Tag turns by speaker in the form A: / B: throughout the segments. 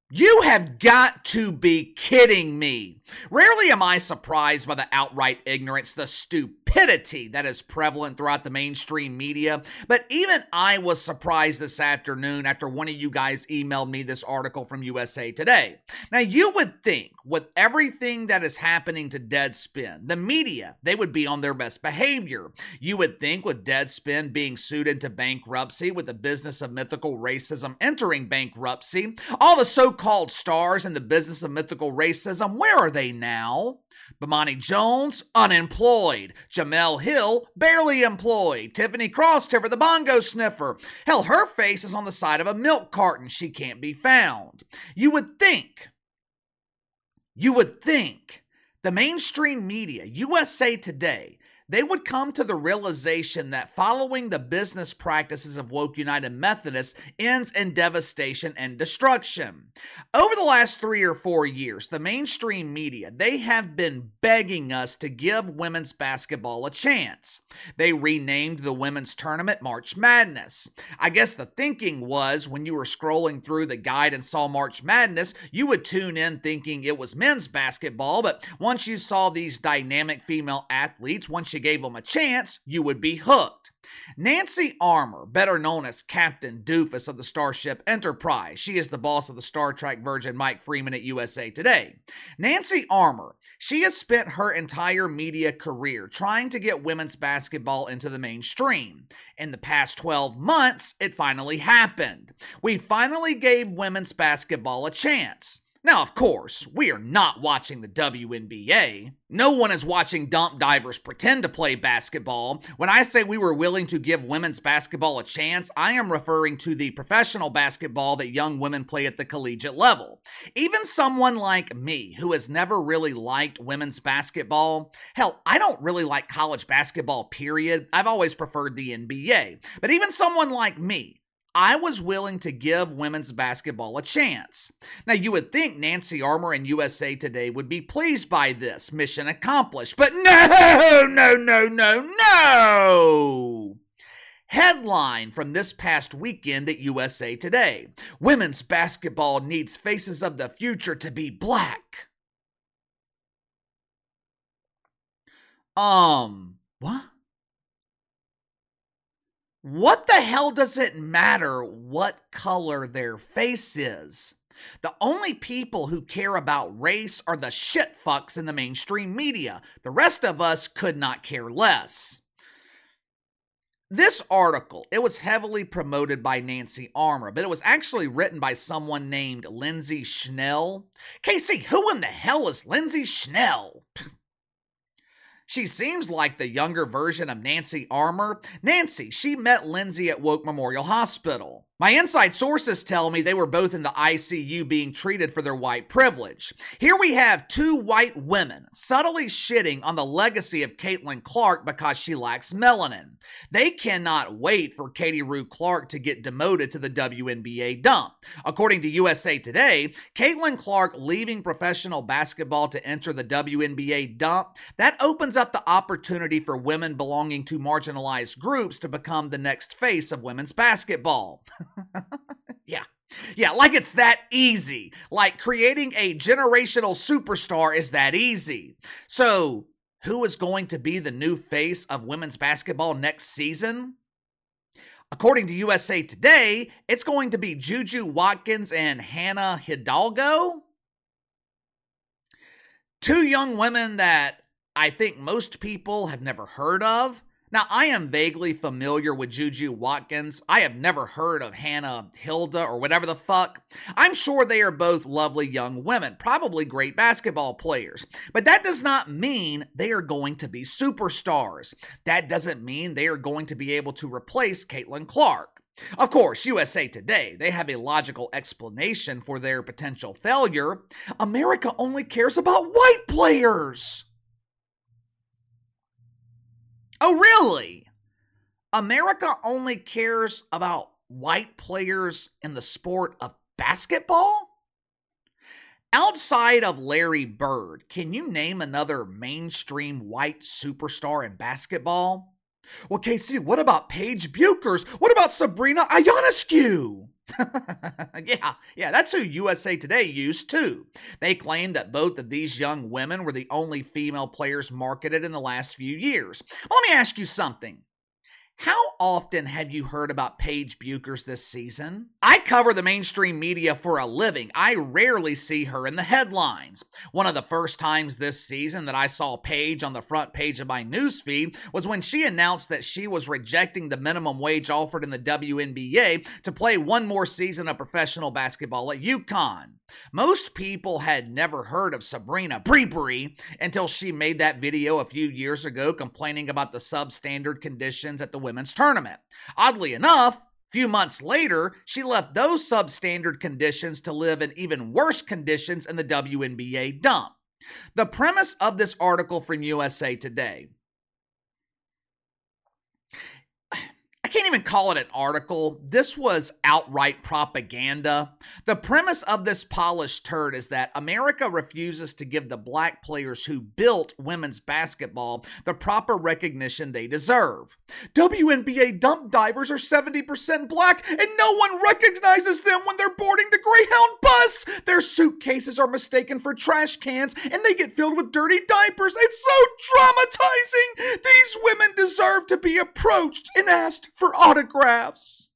A: You have got to be kidding me. Rarely am I surprised by the outright ignorance, the stupidity that is prevalent throughout the mainstream media, but even I was surprised this afternoon after one of you guys emailed me this article from USA Today. Now, you would think with everything that is happening to Deadspin, the media, they would be on their best behavior. You would think with Deadspin being sued into bankruptcy, with the business of mythical racism entering bankruptcy, all the so-called stars in the business of mythical racism, where are they now? Bomani Jones, unemployed. Jamel Hill, barely employed. Tiffany Crosstover, the bongo sniffer. Hell, her face is on the side of a milk carton. She can't be found. You would think the mainstream media, USA Today, they would come to the realization that following the business practices of woke United Methodists ends in devastation and destruction. Over the last 3 or 4 years, the mainstream media, they have been begging us to give women's basketball a chance. They renamed the women's tournament March Madness. I guess the thinking was when you were scrolling through the guide and saw March Madness, you would tune in thinking it was men's basketball, but once you saw these dynamic female athletes, once you gave them a chance, you would be hooked. Nancy Armour, better known as Captain Doofus of the Starship Enterprise. She is the boss of the Star Trek Virgin Mike Freeman at USA Today. Nancy Armour, she has spent her entire media career trying to get women's basketball into the mainstream. In the past 12 months, it finally happened. We finally gave women's basketball a chance. Now, of course, we are not watching the WNBA. No one is watching dump divers pretend to play basketball. When I say we were willing to give women's basketball a chance, I am referring to the professional basketball that young women play at the collegiate level. Even someone like me, who has never really liked women's basketball, hell, I don't really like college basketball, period. I've always preferred the NBA. But even someone like me, I was willing to give women's basketball a chance. Now, you would think Nancy Armour and USA Today would be pleased by this. Mission accomplished. But no! Headline from this past weekend at USA Today. Women's basketball needs faces of the future to be black. What? What the hell does it matter what color their face is? The only people who care about race are the shit fucks in the mainstream media. The rest of us could not care less. This article, it was heavily promoted by Nancy Armour, but it was actually written by someone named Lindsay Schnell. Casey, who in the hell is Lindsay Schnell? She seems like the younger version of Nancy Armour. Nancy, she met Lindsay at Woke Memorial Hospital. My inside sources tell me they were both in the ICU being treated for their white privilege. Here we have two white women subtly shitting on the legacy of Caitlin Clark because she lacks melanin. They cannot wait for Katie Rue Clark to get demoted to the WNBA dump. According to USA Today, Caitlin Clark leaving professional basketball to enter the WNBA dump, that opens up the opportunity for women belonging to marginalized groups to become the next face of women's basketball. Yeah, like it's that easy. Like creating a generational superstar is that easy. So, who is going to be the new face of women's basketball next season? According to USA Today, it's going to be Juju Watkins and Hannah Hidalgo. Two young women that I think most people have never heard of. Now, I am vaguely familiar with Juju Watkins. I have never heard of Hannah Hilda or whatever the fuck. I'm sure they are both lovely young women, probably great basketball players. But that does not mean they are going to be superstars. That doesn't mean they are going to be able to replace Caitlin Clark. Of course, USA Today, they have a logical explanation for their potential failure. America only cares about white players. Oh, really? America only cares about white players in the sport of basketball? Outside of Larry Bird, can you name another mainstream white superstar in basketball? Well, Casey, what about Paige Buchers? What about Sabrina Ionescu? Yeah, that's who USA Today used too. They claimed that both of these young women were the only female players marketed in the last few years. Well, let me ask you something. How often have you heard about Paige Bueckers this season? I cover the mainstream media for a living. I rarely see her in the headlines. One of the first times this season that I saw Paige on the front page of my newsfeed was when she announced that she was rejecting the minimum wage offered in the WNBA to play one more season of professional basketball at UConn. Most people had never heard of Sabrina Bree until she made that video a few years ago complaining about the substandard conditions at the women's tournament. Oddly enough, a few months later, she left those substandard conditions to live in even worse conditions in the WNBA dump. The premise of this article from USA Today, I can't even call it an article. This was outright propaganda. The premise of this polished turd is that America refuses to give the black players who built women's basketball the proper recognition they deserve. WNBA dump divers are 70% black, and no one recognizes them when they're boarding the Greyhound bus. Their suitcases are mistaken for trash cans, and they get filled with dirty diapers. It's so traumatizing. These women deserve to be approached and asked for autographs.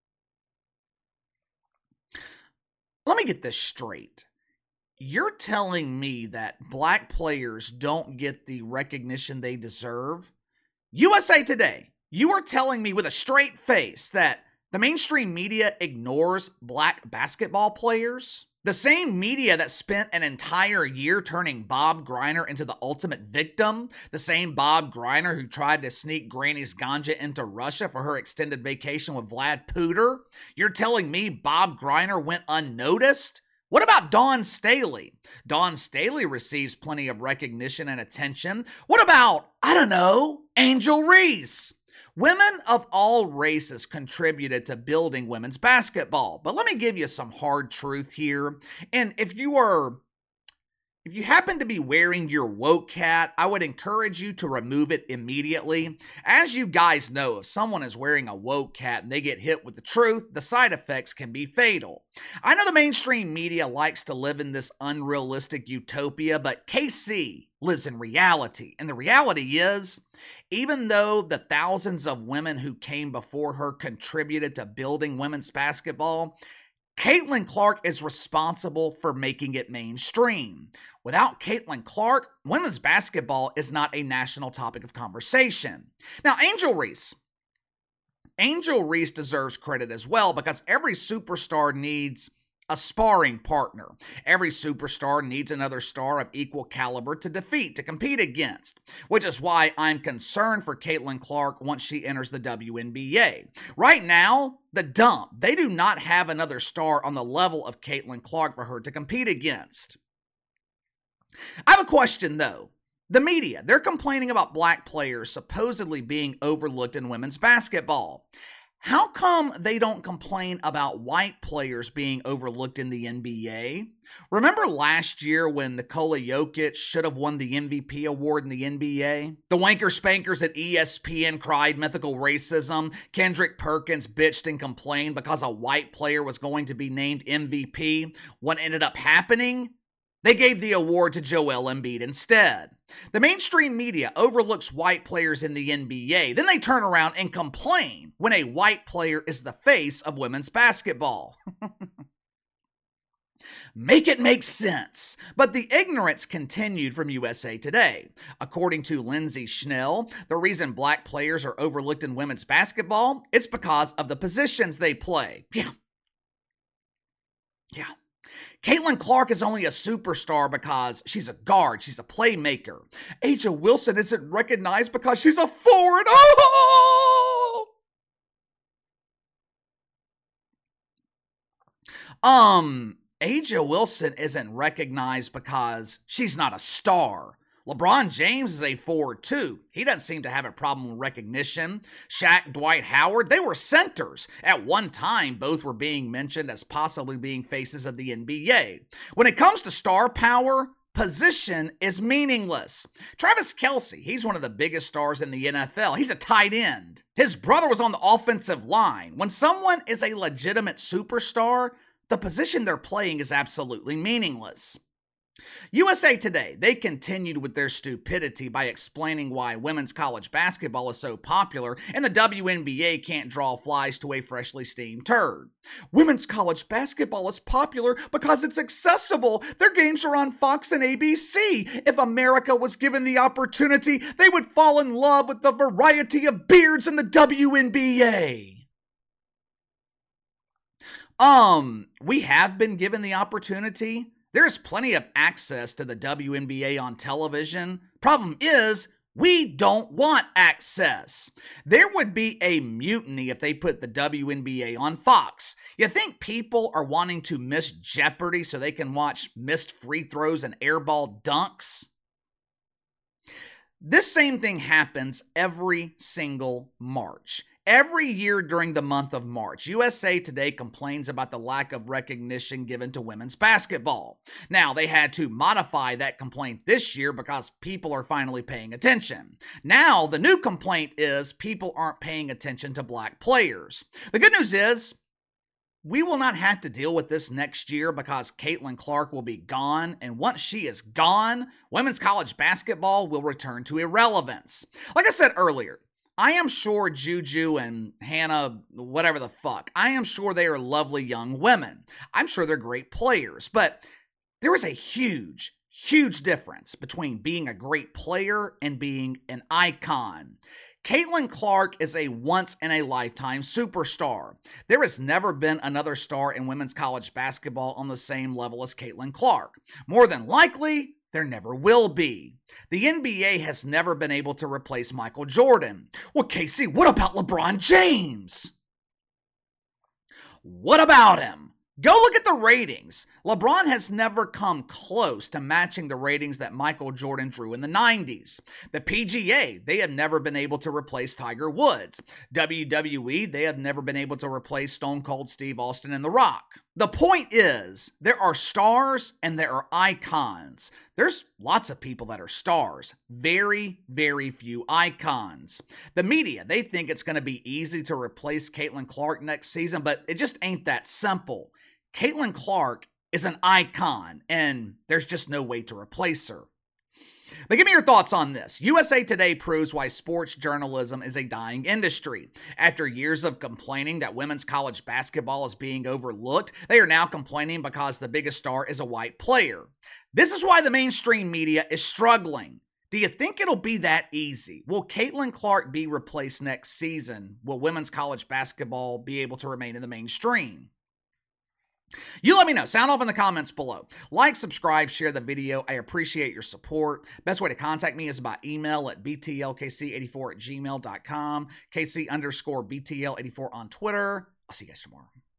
A: Let me get this straight. You're telling me that black players don't get the recognition they deserve? USA Today, you are telling me with a straight face that the mainstream media ignores black basketball players? The same media that spent an entire year turning Bob Greiner into the ultimate victim, the same Bob Greiner who tried to sneak Granny's ganja into Russia for her extended vacation with Vlad Pooter, you're telling me Bob Greiner went unnoticed? What about Dawn Staley? Dawn Staley receives plenty of recognition and attention. What about, I don't know, Angel Reese? Women of all races contributed to building women's basketball. But let me give you some hard truth here. And if you happen to be wearing your woke hat, I would encourage you to remove it immediately. As you guys know, if someone is wearing a woke hat and they get hit with the truth, the side effects can be fatal. I know the mainstream media likes to live in this unrealistic utopia, but KC lives in reality. And the reality is, even though the thousands of women who came before her contributed to building women's basketball, Caitlin Clark is responsible for making it mainstream. Without Caitlin Clark, women's basketball is not a national topic of conversation. Now, Angel Reese deserves credit as well because every superstar needs a sparring partner. Every superstar needs another star of equal caliber to defeat, to compete against, which is why I'm concerned for Caitlin Clark once she enters the WNBA. Right now, the dump, they do not have another star on the level of Caitlin Clark for her to compete against. I have a question though. The media, they're complaining about black players supposedly being overlooked in women's basketball. How come they don't complain about white players being overlooked in the NBA? Remember last year when Nikola Jokic should have won the MVP award in the NBA? The wanker spankers at ESPN cried mythical racism. Kendrick Perkins bitched and complained because a white player was going to be named MVP. What ended up happening? They gave the award to Joel Embiid instead. The mainstream media overlooks white players in the NBA, then they turn around and complain when a white player is the face of women's basketball. Make it make sense. But the ignorance continued from USA Today. According to Lindsay Schnell, the reason black players are overlooked in women's basketball, it's because of the positions they play. Yeah. Caitlin Clark is only a superstar because she's a guard, she's a playmaker. A'ja Wilson isn't recognized because she's a forward. Oh! A'ja Wilson isn't recognized because she's not a star. LeBron James is a forward too. He doesn't seem to have a problem with recognition. Shaq, Dwight Howard, they were centers. At one time, both were being mentioned as possibly being faces of the NBA. When it comes to star power, position is meaningless. Travis Kelce, he's one of the biggest stars in the NFL. He's a tight end. His brother was on the offensive line. When someone is a legitimate superstar, the position they're playing is absolutely meaningless. USA Today, they continued with their stupidity by explaining why women's college basketball is so popular and the WNBA can't draw flies to a freshly steamed turd. Women's college basketball is popular because it's accessible. Their games are on Fox and ABC. If America was given the opportunity, they would fall in love with the variety of beards in the WNBA. We have been given the opportunity. There is plenty of access to the WNBA on television. Problem is, we don't want access. There would be a mutiny if they put the WNBA on Fox. You think people are wanting to miss Jeopardy so they can watch missed free throws and airball dunks? This same thing happens every single March. Every year during the month of March, USA Today complains about the lack of recognition given to women's basketball. Now, they had to modify that complaint this year because people are finally paying attention. Now, the new complaint is people aren't paying attention to black players. The good news is, we will not have to deal with this next year because Caitlin Clark will be gone, and once she is gone, women's college basketball will return to irrelevance. Like I said earlier, I am sure Juju and Hannah, whatever the fuck, I am sure they are lovely young women. I'm sure they're great players, but there is a huge difference between being a great player and being an icon. Caitlin Clark is a once-in-a-lifetime superstar. There has never been another star in women's college basketball on the same level as Caitlin Clark. More than likely, there never will be. The NBA has never been able to replace Michael Jordan. Well, Casey, what about LeBron James? What about him? Go look at the ratings. LeBron has never come close to matching the ratings that Michael Jordan drew in the 90s. The PGA, they have never been able to replace Tiger Woods. WWE, they have never been able to replace Stone Cold Steve Austin and The Rock. The point is, there are stars and there are icons. There's lots of people that are stars. Very, very few icons. The media, they think it's going to be easy to replace Caitlin Clark next season, but it just ain't that simple. Caitlin Clark is an icon, and there's just no way to replace her. But give me your thoughts on this. USA Today proves why sports journalism is a dying industry. After years of complaining that women's college basketball is being overlooked, they are now complaining because the biggest star is a white player. This is why the mainstream media is struggling. Do you think it'll be that easy? Will Caitlin Clark be replaced next season? Will women's college basketball be able to remain in the mainstream? You let me know. Sound off in the comments below. Like, subscribe, share the video. I appreciate your support. Best way to contact me is by email at btlkc84@gmail.com, KC_BTL84 on Twitter. I'll see you guys tomorrow.